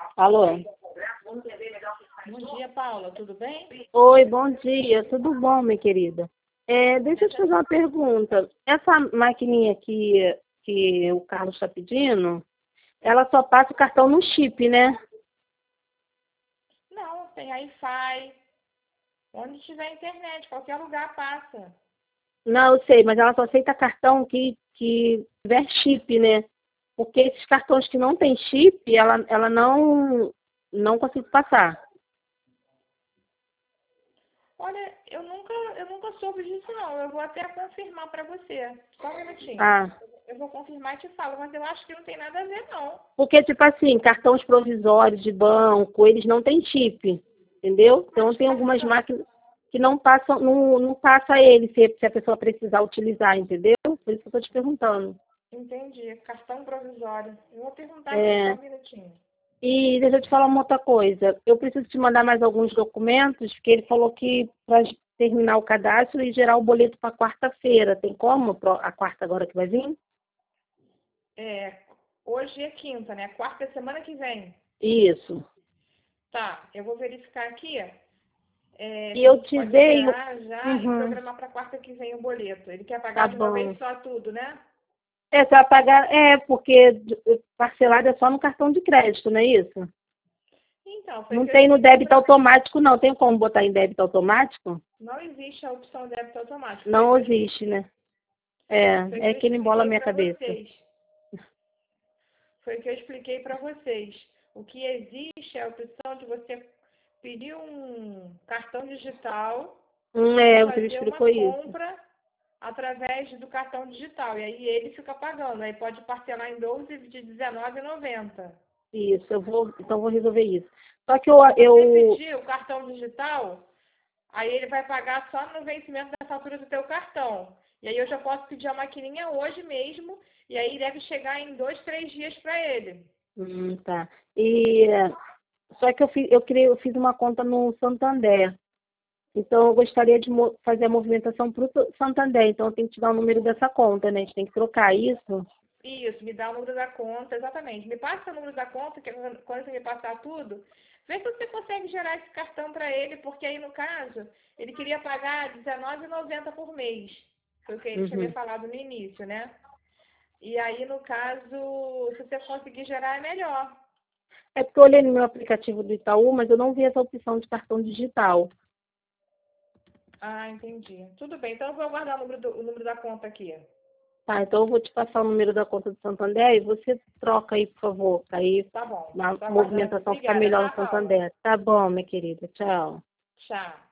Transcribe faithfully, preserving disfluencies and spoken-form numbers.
Alô? Bom dia, Paula. Tudo bem? Oi, bom dia. Tudo bom, minha querida? É, deixa eu te fazer uma pergunta. Essa maquininha que, que o Carlos está pedindo, ela só passa o cartão no chip, né? Não, tem Wi-Fi. Onde tiver internet, qualquer lugar passa. Não, eu sei, mas ela só aceita cartão que, que tiver chip, né? Porque esses cartões que não tem chip, ela, ela não, não consigo passar. Olha, eu nunca, eu nunca soube disso, não. Eu vou até confirmar para você. Só um minutinho. Ah, Eu vou confirmar e te falo, mas eu acho que não tem nada a ver, não. porque, tipo assim, cartões provisórios de banco, eles não têm chip, entendeu? Então tem algumas máquinas que não passam, não, não passa ele se, se a pessoa precisar utilizar, entendeu? Por isso que eu estou te perguntando. Entendi. Cartão provisório. Eu vou perguntar aqui só É, um minutinho. e deixa eu te falar uma outra coisa. Eu preciso te mandar mais alguns documentos, porque ele falou que para terminar o cadastro e gerar o boleto para quarta-feira. Tem como? Pro- A quarta agora que vai vir? É, hoje é quinta, né? Quarta é semana que vem. Isso. Tá, eu vou verificar aqui. É, E se a eu gente te pode dei. o- esperar já e Uhum, programar para quarta que vem o boleto. Ele quer tá pagar de uma bom. vez só tudo, né? É, você vai pagar. É, porque d- parcelado é só no cartão de crédito, não é isso? Então, foi o Não que eu tem no expliquei débito para automático, não. Tem como botar em débito automático? Não existe a opção débito automático. Foi o Não que eu existe, expliquei, né? foi o É, que é eu que ele embola a expliquei minha para cabeça. vocês. Foi o que eu expliquei para vocês. O que existe é a opção de você pedir um cartão digital Hum, e é, você me fazer uma explicou isso. compra através do cartão digital. E aí ele fica pagando. Aí pode parcelar em doze de dezenove e noventa. Isso, eu vou, então eu vou resolver isso. Só que eu, Se você eu, pedir o cartão digital, aí ele vai pagar só no vencimento da fatura do teu cartão. E aí eu já posso pedir a maquininha hoje mesmo, e aí deve chegar em dois, três dias para ele. hum, tá. E só que eu fiz, eu criei, eu fiz uma conta no Santander. Então eu gostaria de mo- fazer a movimentação para o Santander. Então eu tenho que te dar o número dessa conta, né? A gente tem que trocar isso. Isso, me dá o número da conta, exatamente. Me passa o número da conta, que quando você me passar tudo, vê se você consegue gerar esse cartão para ele, porque aí no caso, ele queria pagar dezenove e noventa por mês. Foi o que ele tinha me Uhum. falado no início, né? E aí, no caso, se você conseguir gerar, é melhor. É porque eu olhei no meu aplicativo do Itaú, mas eu não vi essa opção de cartão digital. Ah, entendi. Tudo bem, então eu vou aguardar o número, do, o número da conta aqui. Tá, então eu vou te passar o número da conta do Santander e você troca aí, por favor, para aí Tá bom, a tô aguardando aqui. movimentação ficar Obrigada, melhor tá, no Paula? Santander. Tá bom, minha querida. Tchau. Tchau.